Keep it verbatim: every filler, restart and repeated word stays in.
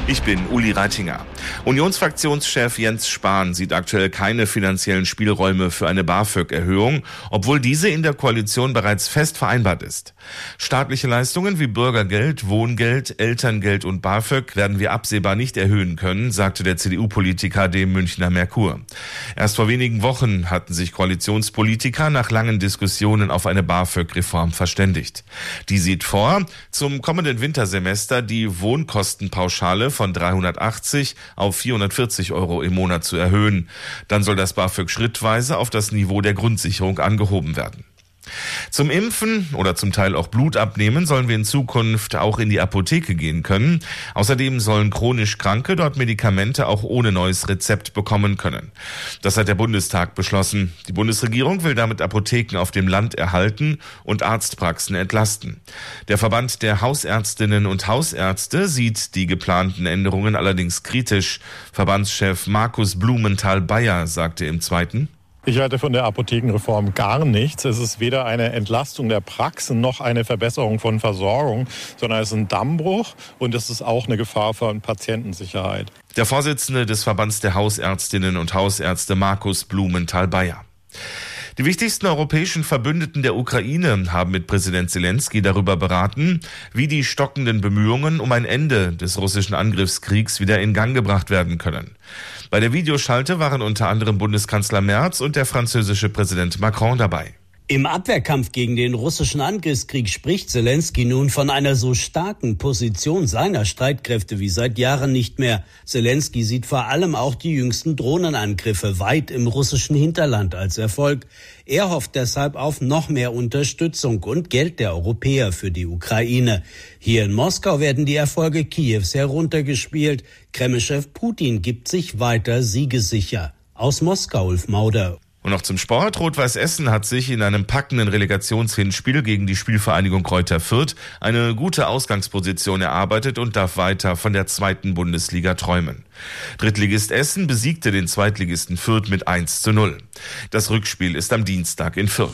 Ich bin Uli Reitinger. Unionsfraktionschef Jens Spahn sieht aktuell keine finanziellen Spielräume für eine BAföG-Erhöhung, obwohl diese in der Koalition bereits fest vereinbart ist. Staatliche Leistungen wie Bürgergeld, Wohngeld, Elterngeld und BAföG werden wir absehbar nicht erhöhen können, sagte der C D U-Politiker dem Münchner Merkur. Erst vor wenigen Wochen hatten sich Koalitionspolitiker nach langen Diskussionen auf eine BAföG-Reform verständigt. Die sieht vor, zum kommenden Wintersemester die Wohnkostenpauschale von dreihundertachtzig auf vierhundertvierzig Euro im Monat zu erhöhen. Dann soll das BAföG schrittweise auf das Niveau der Grundsicherung angehoben werden. Zum Impfen oder zum Teil auch Blut abnehmen sollen wir in Zukunft auch in die Apotheke gehen können. Außerdem sollen chronisch Kranke dort Medikamente auch ohne neues Rezept bekommen können. Das hat der Bundestag beschlossen. Die Bundesregierung will damit Apotheken auf dem Land erhalten und Arztpraxen entlasten. Der Verband der Hausärztinnen und Hausärzte sieht die geplanten Änderungen allerdings kritisch. Verbandschef Markus Blumenthal-Bayer sagte im Zweiten: Ich halte von der Apothekenreform gar nichts. Es ist weder eine Entlastung der Praxen noch eine Verbesserung von Versorgung, sondern es ist ein Dammbruch und es ist auch eine Gefahr für Patientensicherheit. Der Vorsitzende des Verbands der Hausärztinnen und Hausärzte, Markus Blumenthal-Bayer. Die wichtigsten europäischen Verbündeten der Ukraine haben mit Präsident Zelensky darüber beraten, wie die stockenden Bemühungen um ein Ende des russischen Angriffskriegs wieder in Gang gebracht werden können. Bei der Videoschalte waren unter anderem Bundeskanzler Merz und der französische Präsident Macron dabei. Im Abwehrkampf gegen den russischen Angriffskrieg spricht Zelensky nun von einer so starken Position seiner Streitkräfte wie seit Jahren nicht mehr. Zelensky sieht vor allem auch die jüngsten Drohnenangriffe weit im russischen Hinterland als Erfolg. Er hofft deshalb auf noch mehr Unterstützung und Geld der Europäer für die Ukraine. Hier in Moskau werden die Erfolge Kiews heruntergespielt. Kremlchef Putin gibt sich weiter siegessicher. Aus Moskau, Ulf Mauder. Und noch zum Sport. Rot-Weiß Essen hat sich in einem packenden Relegationshinspiel gegen die Spielvereinigung Greuther Fürth eine gute Ausgangsposition erarbeitet und darf weiter von der zweiten Bundesliga träumen. Drittligist Essen besiegte den Zweitligisten Fürth mit eins zu null. Das Rückspiel ist am Dienstag in Fürth.